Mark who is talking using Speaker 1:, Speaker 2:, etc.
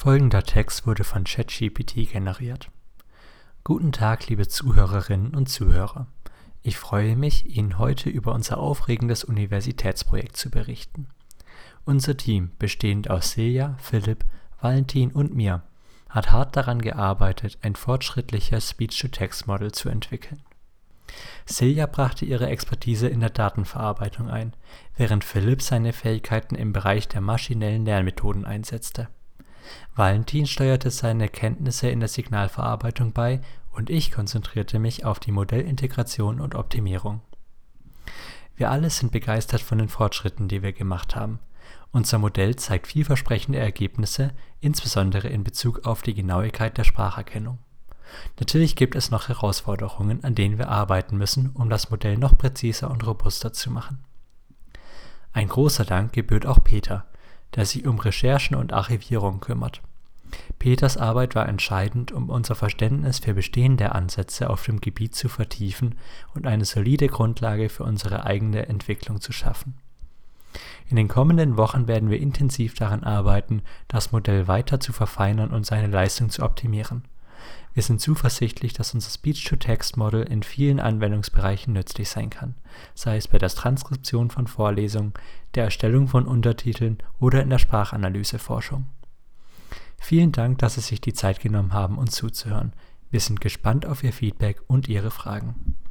Speaker 1: Folgender Text wurde von ChatGPT generiert. Guten Tag, liebe Zuhörerinnen und Zuhörer. Ich freue mich, Ihnen heute über unser aufregendes Universitätsprojekt zu berichten. Unser Team, bestehend aus Silja, Philipp, Valentin und mir, hat hart daran gearbeitet, ein fortschrittliches Speech-to-Text-Model zu entwickeln. Silja brachte ihre Expertise in der Datenverarbeitung ein, während Philipp seine Fähigkeiten im Bereich der maschinellen Lernmethoden einsetzte. Valentin steuerte seine Kenntnisse in der Signalverarbeitung bei und ich konzentrierte mich auf die Modellintegration und Optimierung. Wir alle sind begeistert von den Fortschritten, die wir gemacht haben. Unser Modell zeigt vielversprechende Ergebnisse, insbesondere in Bezug auf die Genauigkeit der Spracherkennung. Natürlich gibt es noch Herausforderungen, an denen wir arbeiten müssen, um das Modell noch präziser und robuster zu machen. Ein großer Dank gebührt auch Peter, der sich um Recherchen und Archivierung kümmert. Peters Arbeit war entscheidend, um unser Verständnis für bestehende Ansätze auf dem Gebiet zu vertiefen und eine solide Grundlage für unsere eigene Entwicklung zu schaffen. In den kommenden Wochen werden wir intensiv daran arbeiten, das Modell weiter zu verfeinern und seine Leistung zu optimieren. Wir sind zuversichtlich, dass unser Speech-to-Text-Model in vielen Anwendungsbereichen nützlich sein kann, sei es bei der Transkription von Vorlesungen, der Erstellung von Untertiteln oder in der Sprachanalyseforschung. Vielen Dank, dass Sie sich die Zeit genommen haben, uns zuzuhören. Wir sind gespannt auf Ihr Feedback und Ihre Fragen.